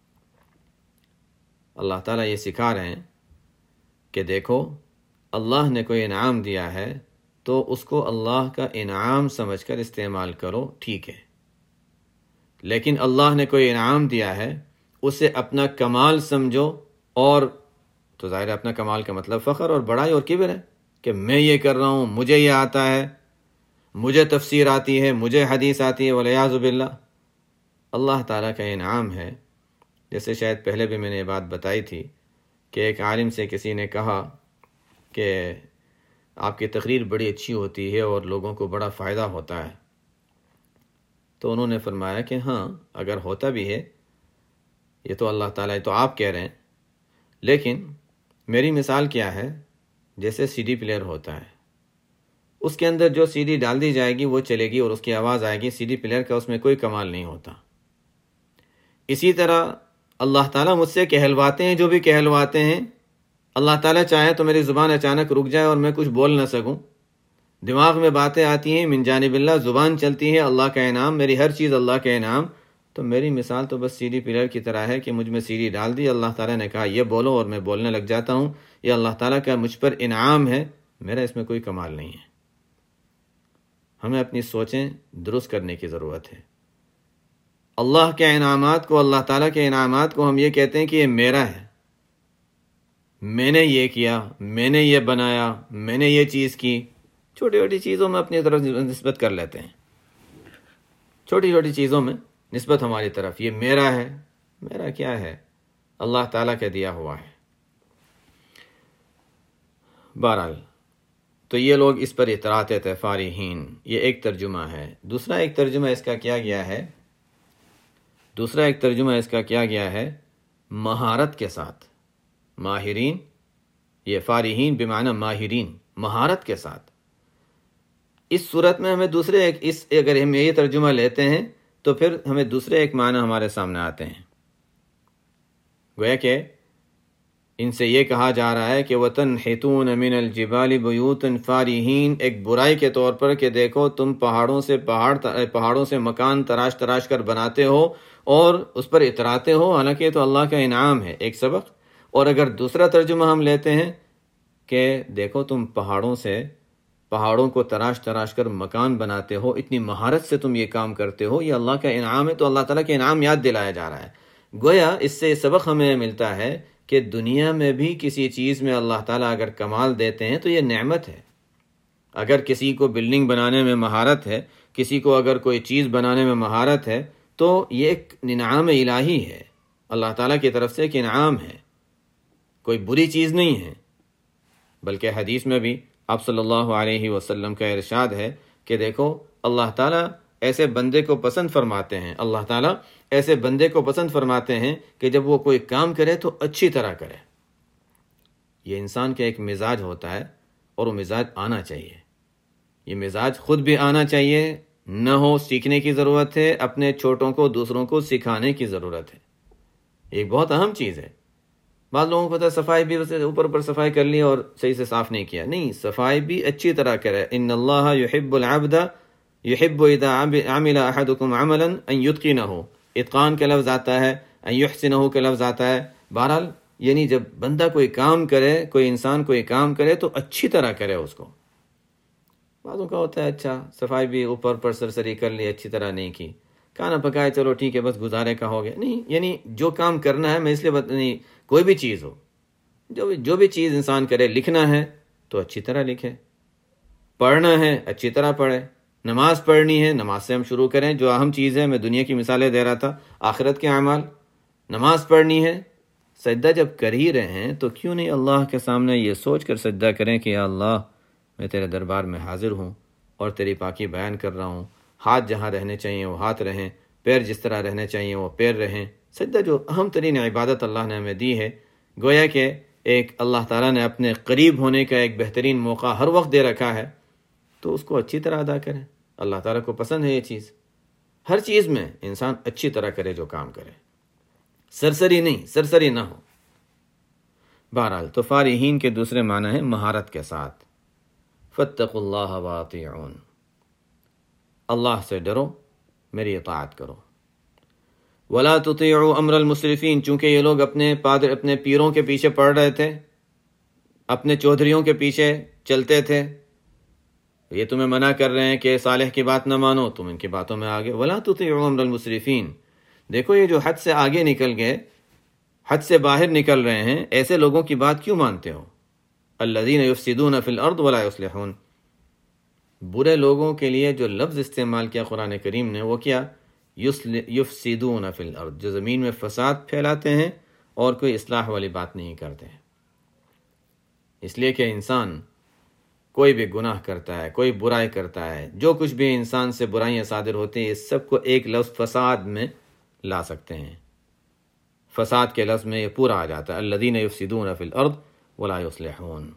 اللہ تعالیٰ یہ سکھا رہے ہیں کہ دیکھو اللہ نے کوئی انعام دیا ہے تو اس کو اللہ کا انعام سمجھ کر استعمال کرو، ٹھیک ہے، لیکن اللہ نے کوئی انعام دیا ہے اسے اپنا کمال سمجھو، اور تو ظاہر اپنا کمال کا مطلب فخر اور بڑائی اور کبر ہے کہ میں یہ کر رہا ہوں، مجھے یہ آتا ہے، مجھے تفسیر آتی ہے، مجھے حدیث آتی ہے، والعیاذ باللہ۔ اللہ تعالیٰ کا انعام ہے، جیسے شاید پہلے بھی میں نے یہ بات بتائی تھی کہ ایک عالم سے کسی نے کہا کہ آپ کی تقریر بڑی اچھی ہوتی ہے اور لوگوں کو بڑا فائدہ ہوتا ہے، تو انہوں نے فرمایا کہ ہاں اگر ہوتا بھی ہے یہ تو اللہ تعالیٰ، تو آپ کہہ رہے ہیں، لیکن میری مثال کیا ہے، جیسے سی ڈی پلیئر ہوتا ہے، اس کے اندر جو سی ڈی ڈال دی جائے گی وہ چلے گی اور اس کی آواز آئے گی، سی ڈی پلیئر کا اس میں کوئی کمال نہیں ہوتا۔ اسی طرح اللہ تعالیٰ مجھ سے کہلواتے ہیں جو بھی کہلواتے ہیں، اللہ تعالیٰ چاہے تو میری زبان اچانک رک جائے اور میں کچھ بول نہ سکوں، دماغ میں باتیں آتی ہیں من جانب اللہ، زبان چلتی ہے، اللہ کا انعام، میری ہر چیز اللہ کا انعام، تو میری مثال تو بس سی ڈی پلیئر کی طرح ہے کہ مجھ میں سی ڈی ڈال دی، اللہ تعالیٰ نے کہا یہ بولو اور میں بولنے لگ جاتا ہوں، یہ اللہ تعالیٰ کا مجھ پر انعام ہے، میرا اس میں کوئی کمال نہیں ہے۔ ہمیں اپنی سوچیں درست کرنے کی ضرورت ہے۔ اللہ کے انعامات کو، اللہ تعالیٰ کے انعامات کو ہم یہ کہتے ہیں کہ یہ میرا ہے، میں نے یہ کیا، میں نے یہ بنایا، میں نے یہ چیز کی۔ چھوٹی چھوٹی چیزوں میں اپنی طرف نسبت کر لیتے ہیں، چھوٹی چھوٹی چیزوں میں نسبت ہماری طرف، یہ میرا ہے۔ میرا کیا ہے؟ اللہ تعالیٰ کا دیا ہوا ہے۔ بہرحال تو یہ لوگ اس پر اتراتے تھے، فارحین، یہ ایک ترجمہ ہے۔ دوسرا ایک ترجمہ اس کا کیا گیا ہے مہارت کے ساتھ، ماہرین، یہ فارحین بمعنی ماہرین، مہارت کے ساتھ۔ اس صورت میں ہمیں اگر ہم یہ ترجمہ لیتے ہیں تو پھر ہمیں دوسرے ایک معنی ہمارے سامنے آتے ہیں۔ گویا کہ ان سے یہ کہا جا رہا ہے کہ وَتَنْحِتُونَ مِنَ الْجِبَالِ بُيُوتًا فَارِحِينَ، ایک برائی کے طور پر کہ دیکھو تم پہاڑوں سے مکان تراش کر بناتے ہو اور اس پر اتراتے ہو، حالانکہ یہ تو اللہ کا انعام ہے، ایک سبق۔ اور اگر دوسرا ترجمہ ہم لیتے ہیں کہ دیکھو تم پہاڑوں کو تراش کر مکان بناتے ہو، اتنی مہارت سے تم یہ کام کرتے ہو، یہ اللہ کا انعام ہے، تو اللہ تعالیٰ کے انعام یاد دلایا جا رہا ہے۔ گویا اس سے سبق ہمیں ملتا ہے کہ دنیا میں بھی کسی چیز میں اللہ تعالیٰ اگر کمال دیتے ہیں تو یہ نعمت ہے۔ اگر کسی کو بلڈنگ بنانے میں مہارت ہے، کسی کو اگر کوئی چیز بنانے میں مہارت ہے، تو یہ ایک انعام الہی ہے، اللہ تعالیٰ کی طرف سے ایک انعام ہے، کوئی بری چیز نہیں ہے۔ بلکہ حدیث میں بھی آپ صلی اللہ علیہ وسلم کا ارشاد ہے کہ دیکھو اللہ تعالیٰ ایسے بندے کو پسند فرماتے ہیں کہ جب وہ کوئی کام کرے تو اچھی طرح کرے۔ یہ انسان کا ایک مزاج ہوتا ہے اور وہ مزاج آنا چاہیے، یہ مزاج خود بھی آنا چاہیے، نہ ہو سیکھنے کی ضرورت ہے، اپنے چھوٹوں کو دوسروں کو سکھانے کی ضرورت ہے۔ ایک بہت اہم چیز ہے۔ بعض لوگوں کو پتہ ہے صفائی بھی اوپر صفائی کر لی اور صحیح سے صاف نہیں کیا، نہیں، صفائی بھی اچھی طرح کرے۔ ان اللہ یحب العبد یحب اذا عمل احدکم عملا ان یتقنہ، اتقان کا لفظ آتا ہے، ان یحسنہ کا لفظ آتا ہے۔ بہرحال یعنی جب بندہ کوئی کام کرے، کوئی انسان کوئی کام کرے تو اچھی طرح کرے اس کو۔ بعضوں کا ہوتا ہے اچھا صفائی بھی اوپر پر سرسری کر لی، اچھی طرح نہیں کی، کھانا پکائے چلو ٹھیک ہے بس گزارے کا ہو گیا، نہیں، یعنی جو کام کرنا ہے، میں اس لیے نہیں، کوئی بھی چیز ہو، جو بھی چیز انسان کرے، لکھنا ہے تو اچھی طرح لکھے، پڑھنا ہے اچھی طرح پڑھے، نماز پڑھنی ہے نماز سے ہم شروع کریں، جو اہم چیز ہے، میں دنیا کی مثالیں دے رہا تھا، آخرت کے اعمال، نماز پڑھنی ہے، سجدہ جب کر ہی رہے ہیں تو کیوں نہیں اللہ کے سامنے یہ سوچ کر سجدہ کریں کہ یا اللہ میں تیرے دربار میں حاضر ہوں اور تیری پاکی بیان کر رہا ہوں، ہاتھ جہاں رہنے چاہیے وہ ہاتھ رہیں، پیر جس طرح رہنے چاہیے وہ پیر رہیں۔ سجدہ جو اہم ترین عبادت اللہ نے ہمیں دی ہے، گویا کہ ایک اللہ تعالیٰ نے اپنے قریب ہونے کا ایک بہترین موقع ہر وقت دے رکھا ہے، تو اس کو اچھی طرح ادا کریں۔ اللہ تعالیٰ کو پسند ہے یہ چیز، ہر چیز میں انسان اچھی طرح کرے، جو کام کرے سرسری نہ ہو۔ بہرحال تو فارحین کے دوسرے معنی ہے مہارت کے ساتھ۔ فاتقوا اللہ واطیعون، اللہ سے ڈرو، میری اطاعت کرو۔ ولا تطیعوا امر المسرفین، چونکہ یہ لوگ اپنے پیروں کے پیچھے پڑ رہے تھے، اپنے چودھریوں کے پیچھے چلتے تھے، یہ تمہیں منع کر رہے ہیں کہ صالح کی بات نہ مانو، تم ان کی باتوں میں آگے۔ ولا تطیعوا امر المسرفین، دیکھو یہ جو حد سے آگے نکل گئے، حد سے باہر نکل رہے ہیں، ایسے لوگوں کی بات کیوں مانتے ہو؟ الذین یفسدون فی الارض ولا یصلحون، برے لوگوں کے لیے جو لفظ استعمال کیا قرآن کریم نے وہ کیا؟ یفسدون فی الارض، جو زمین میں فساد پھیلاتے ہیں اور کوئی اصلاح والی بات نہیں کرتے ہیں۔ اس لیے کہ انسان کوئی بھی گناہ کرتا ہے، کوئی برائی کرتا ہے، جو کچھ بھی انسان سے برائیاں صادر ہوتی ہیں، اس سب کو ایک لفظ فساد میں لا سکتے ہیں۔ فساد کے لفظ میں یہ پورا آ جاتا ہے، الذین یفسدون فی الارض ولا یصلحون۔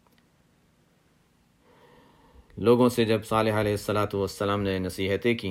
لوگوں سے جب صالح علیہ السلام نے نصیحتیں کی،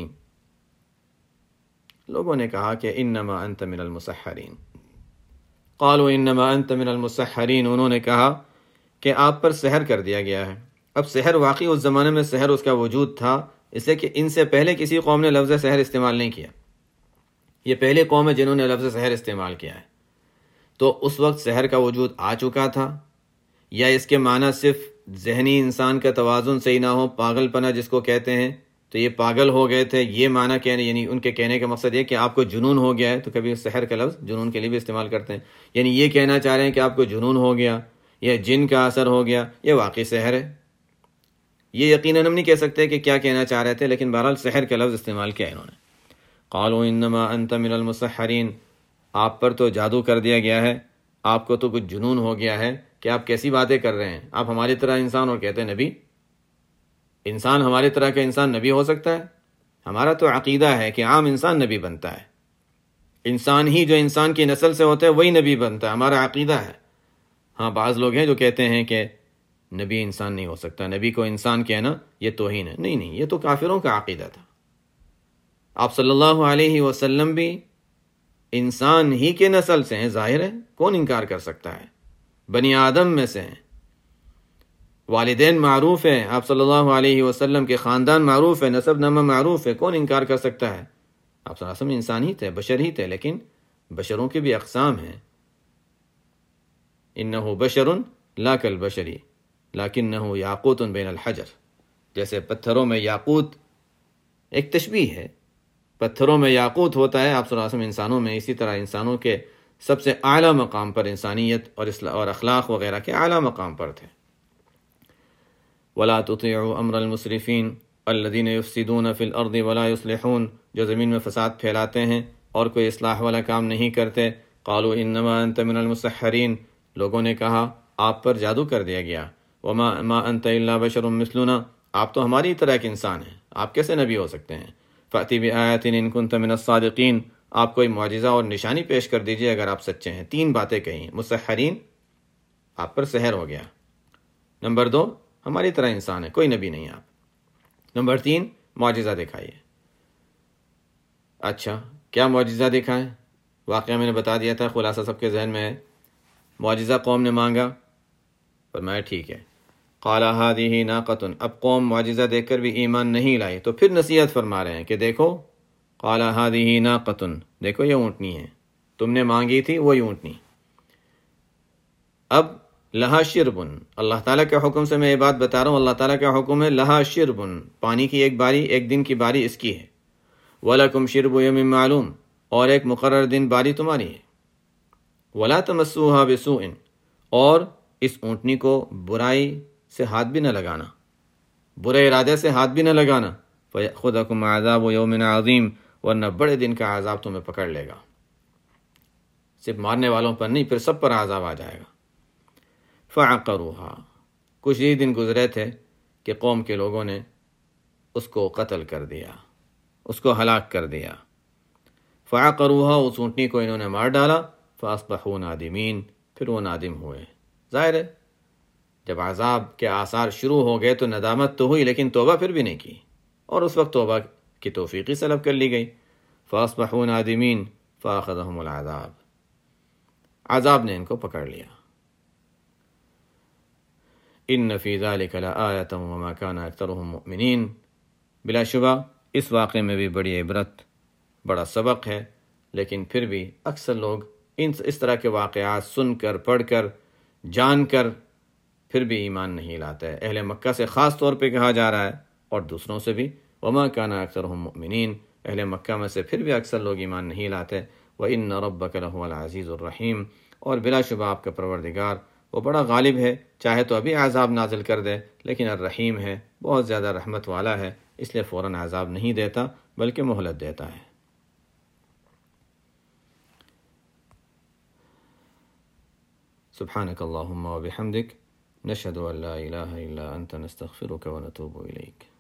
لوگوں نے کہا کہ انما انت من المسحرین، قالوا انما انت من المسحرین، انہوں نے کہا کہ آپ پر سحر کر دیا گیا ہے۔ اب سحر واقعی اس زمانے میں سحر اس کا وجود تھا، اس لیے کہ ان سے پہلے کسی قوم نے لفظ سحر استعمال نہیں کیا، یہ پہلے قوم ہے جنہوں نے لفظ سحر استعمال کیا ہے۔ تو اس وقت سحر کا وجود آ چکا تھا، یا اس کے معنی صرف ذہنی انسان کا توازن صحیح نہ ہو، پاگل پنا جس کو کہتے ہیں، تو یہ پاگل ہو گئے تھے، یہ معنی کہنے، یعنی ان کے کہنے کا مقصد یہ کہ آپ کو جنون ہو گیا ہے، تو کبھی سحر کا لفظ جنون کے لیے بھی استعمال کرتے ہیں، یعنی یہ کہنا چاہ رہے ہیں کہ آپ کو جنون ہو گیا یا جن کا اثر ہو گیا، یہ واقعی سحر ہے۔ یہ یقیناً ہم نہیں کہہ سکتے کہ کیا کہنا چاہ رہے تھے، لیکن بہرحال سحر کا لفظ استعمال کیا انہوں نے۔ قالوا انما انت من المسحرین، آپ پر تو جادو کر دیا گیا ہے، آپ کو تو کچھ جنون ہو گیا ہے کہ آپ کیسی باتیں کر رہے ہیں، آپ ہماری طرح انسان اور کہتے ہیں نبی؟ انسان ہماری طرح کا انسان نبی ہو سکتا ہے؟ ہمارا تو عقیدہ ہے کہ عام انسان نبی بنتا ہے، انسان ہی جو انسان کی نسل سے ہوتا ہے وہی نبی بنتا ہے، ہمارا عقیدہ ہے۔ ہاں بعض لوگ ہیں جو کہتے ہیں کہ نبی انسان نہیں ہو سکتا، نبی کو انسان کہنا یہ توہین ہے۔ نہیں، یہ تو کافروں کا عقیدہ تھا۔ آپ صلی اللہ علیہ وسلم بھی انسان ہی کے نسل سے ہیں، ظاہر ہے، کون انکار کر سکتا ہے؟ بنی آدم میں سے ہیں، والدین معروف ہیں، آپ صلی اللہ علیہ وسلم کے خاندان معروف ہے، نسب نامہ معروف ہے، کون انکار کر سکتا ہے؟ آپ صلی اللہ علیہ وسلم انسان ہی تھے، بشر ہی تھے، لیکن بشروں کی بھی اقسام ہیں۔ انہ بشر لا کالبشر لکنہ یاقوت بین الحجر، جیسے پتھروں میں یاقوت ایک تشبیہ ہے، پتھروں میں یاقوت ہوتا ہے، آپ صلی اللہ علیہ وسلم انسانوں میں اسی طرح انسانوں کے سب سے اعلیٰ مقام پر، انسانیت اور اخلاق وغیرہ کے اعلیٰ مقام پر تھے۔ وَلَا تُطِيعُوا أَمْرَ الْمُسْرِفِينَ الَّذِينَ يُفْسِدُونَ فِي الْأَرْضِ وَلَا يُصْلِحُونَ، جو زمین میں فساد پھیلاتے ہیں اور کوئی اصلاح والا کام نہیں کرتے۔ قالوا انما انت من المسحرین، لوگوں نے کہا آپ پر جادو کر دیا گیا۔ وما ما انت الا بشر مثلنا، آپ تو ہماری طرح ایک انسان ہیں، آپ کیسے نبی ہو سکتے ہیں؟ فأتی بآیۃ ان کنت من الصادقین، آپ کوئی معجزہ اور نشانی پیش کر دیجئے اگر آپ سچے ہیں۔ تین باتیں کہیں، مسحرین، آپ پر سحر ہو گیا۔ نمبر 2، ہماری طرح انسان ہے، کوئی نبی نہیں آپ۔ نمبر 3، معجزہ دکھائیے۔ اچھا، کیا معجزہ دکھائیں؟ واقعہ میں نے بتا دیا تھا، خلاصہ سب کے ذہن میں ہے۔ معجزہ قوم نے مانگا، فرمایا ٹھیک ہے۔ قال هذه ناقۃ، اب قوم معجزہ دیکھ کر بھی ایمان نہیں لائی، تو پھر نصیحت فرما رہے ہیں کہ دیکھو، قال هذه ناقۃ، دیکھو یہ اونٹنی ہے، تم نے مانگی تھی وہی اونٹنی۔ اب لہا شربن، اللہ تعالیٰ کے حکم سے میں یہ بات بتا رہا ہوں، اللہ تعالیٰ کا حکم ہے، لہا شربن، پانی کی ایک باری، ایک دن کی باری اس کی ہے۔ وَلَكُمْ شِرْبُ يَوْمٍ معلوم، اور ایک مقرر دن باری تمہاری ہے۔ وَلَا تَمَسُّوهَا بِسُوءٍ، اور اس اونٹنی کو برائی سے ہاتھ بھی نہ لگانا، برے ارادے سے ہاتھ بھی نہ لگانا۔ فَيَأْخُذَكُمْ عَذَابُ يَوْمٍ عَظِيمٍ، ورنہ بڑے دن کا عذاب تمہیں پکڑ لے گا، صرف مارنے والوں پر نہیں، پھر سب پر عذاب آ جائے گا۔ فَعَقَرُوهَا، کچھ ہی دن گزرے تھے کہ قوم کے لوگوں نے اس کو قتل کر دیا، اس کو ہلاک کر دیا۔ فَعَقَرُوهَا، اس اونٹنی کو انہوں نے مار ڈالا۔ فَأَصْبَحُوا نَادِمِينَ، پھر وہ نادم ہوئے۔ ظاہر ہے جب عذاب کے آثار شروع ہو گئے تو ندامت تو ہوئی، لیکن توبہ پھر بھی نہیں کی، اور اس وقت توبہ کی توفیق ہی سلب کر لی گئی۔ فَأَصْبَحُوا نَادِمِينَ فَأَخَذَهُمُ الْعَذَابُ، عذاب نے ان کو پکڑ لیا۔ إِنَّ فِي ذَلِكَ لَآيَةً وَمَا كَانَ أَكْثَرُهُم مُؤْمِنِينَ، بلا شبہ اس واقعے میں بھی بڑی عبرت، بڑا سبق ہے، لیکن پھر بھی اکثر لوگ اس طرح کے واقعات سن کر، پڑھ کر، جان کر پھر بھی ایمان نہیں لاتے۔ اہل مکہ سے خاص طور پہ کہا جا رہا ہے، اور دوسروں سے بھی، وما كان اکثرهم مؤمنین، اہل مکہ میں سے پھر بھی اکثر لوگ ایمان نہیں لاتے۔ وان ربک لهو العزیز الرحیم، اور بلا شبہ آپ کا پروردگار وہ بڑا غالب ہے، چاہے تو ابھی عذاب نازل کر دے، لیکن الرحیم ہے، بہت زیادہ رحمت والا ہے، اس لیے فوراً عذاب نہیں دیتا بلکہ مہلت دیتا ہے۔ سبحانک اللہم وبحمدک، نشہد ان لا الہ الا انت، نستغفرک ونتوب الیک۔